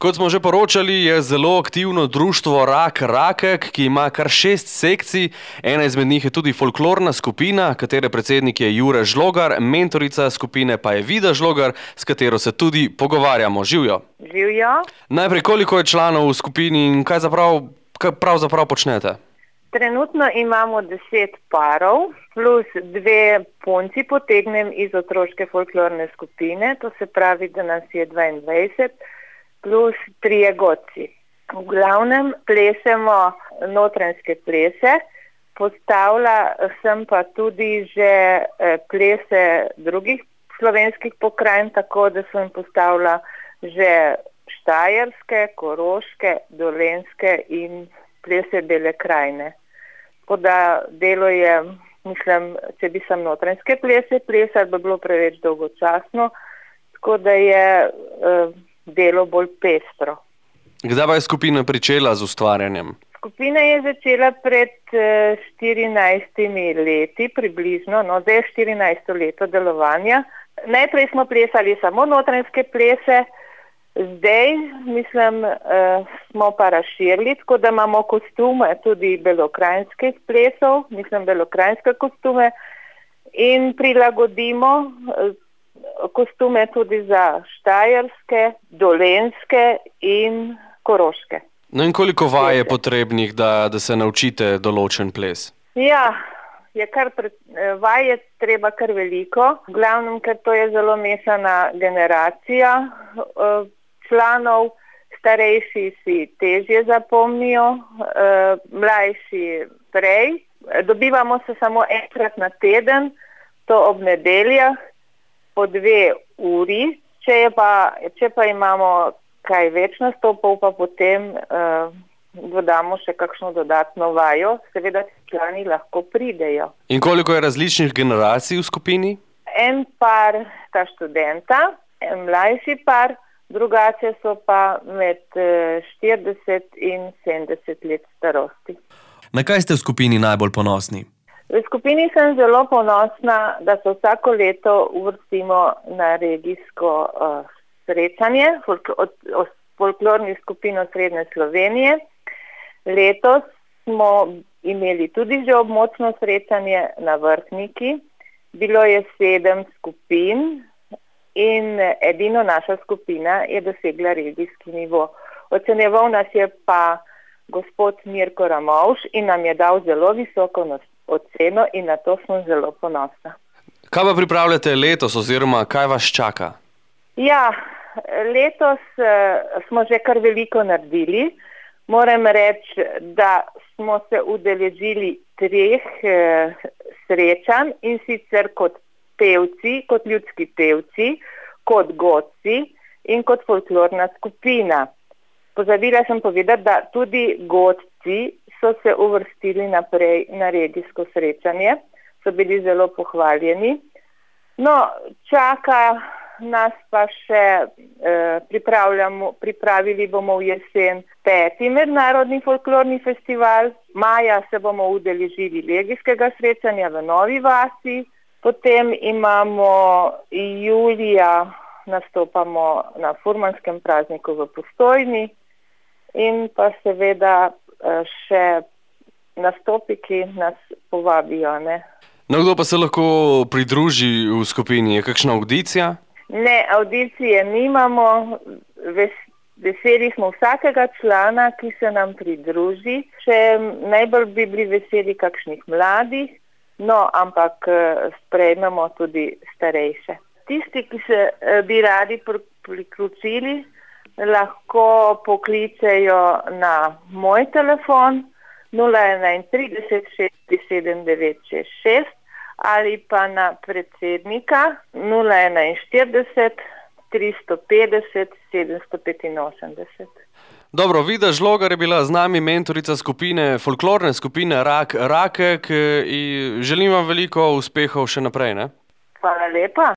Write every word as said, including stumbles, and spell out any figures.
Kot smo že poročali, je zelo aktivno društvo Rak Rakek, ki ima kar šest sekcij. Ena izmed njih je tudi folklorna skupina, katere predsednik je Jure Žlogar, mentorica skupine pa je Vida Žlogar, s katero se tudi pogovarjamo. Živjo. Živjo. Najprej, koliko je članov v skupini in kaj zaprav, kaj pravzaprav počnete? Trenutno imamo deset parov, plus dve punci potegnem iz otroške folklorne skupine, to se pravi, da nas je dvaindvajset, plus trije godci. V glavnem plesemo notranjske plese, postavila sem pa tudi že plese drugih slovenskih pokrajin, tako da sem postavila že štajerske, koroške, dolenjske in plese Bele krajine. Tako da delo je, mislim, če bi sem notranjske plese plesati, bi bilo preveč dolgočasno, tako da je eh, delo bolj pestro. Kdaj pa je skupina pričela z ustvarjanjem? Skupina je začela pred eh, štirinajstimi leti približno, no zdaj je štirinajsto leto delovanja. Najprej smo plesali samo notranjske plese, zdaj, mislim, uh, smo pa razširili, tako da imamo kostume tudi belokrajinskih plesov, mislim, belokrajinske kostume in prilagodimo uh, kostume tudi za štajerske, dolenjske in koroške. No in koliko vaj je potrebnih, da, da se naučite določen ples? Ja, je kar pre... vaj je treba kar veliko, v glavnem, ker to je zelo mešana generacija uh, članov, starejši si težje zapomnijo, eh, mlajši prej. Dobivamo se samo enkrat na teden, to ob nedeljah, po dve uri. Če, je pa, če pa imamo kaj več nastopov, pa potem eh, dodamo še kakšno dodatno vajo, seveda člani lahko pridejo. In koliko je različnih generacij v skupini? En par sta študenta, en mlajši par, drugače so pa med štirideset in sedemdeset let starosti. Na kaj ste v skupini najbolj ponosni? V skupini sem zelo ponosna, da se vsako leto uvrstimo na regijsko uh, srečanje folkl od, od folklornih skupin Srednje Slovenije. Letos smo imeli tudi že območno srečanje na Vrhniki. Bilo je sedem skupin. In edino naša skupina je dosegla regijski nivo. Ocenjeval nas je pa gospod Mirko Ramovš in nam je dal zelo visoko oceno in na to smo zelo ponosna. Kaj pa pripravljate letos oziroma kaj vas čaka? Ja, letos uh, smo že kar veliko naredili. Moram reči, da smo se udeležili treh uh, srečanj in sicer kot pevci, kot ljudski pevci, kot godci in kot folklorna skupina. Pozabila sem povedati, da tudi godci so se uvrstili naprej na regijsko srečanje, so bili zelo pohvaljeni. No, čaka nas pa še, eh, pripravljamo, pripravili bomo v jesen peti mednarodni folklorni festival, maja se bomo udeležili regijskega srečanja v Novi vasi. Potem imamo julija, nastopamo na furmanskem prazniku v Postojni in pa seveda še nastopi, ki nas povabijo. Ne? No, kdo pa se lahko pridruži v skupini? Je kakšna audicija? Ne, audicije nimamo. Ves, veseli smo vsakega člana, ki se nam pridruži. Še najbolj bi bili veseli kakšnih mladih. No, ampak sprejmemo tudi starejše. Tisti, ki se bi radi priključili, lahko pokličejo na moj telefon nula enaintrideset šest sedem devet šest šest ali pa na predsednika nula enainštirideset tristo petdeset sedemsto petinosemdeset. Dobro, Vida Žlogar je bila z nami mentorica skupine, folklorne skupine Rak Rakek in želim vam veliko uspehov še naprej, ne? Hvala lepa.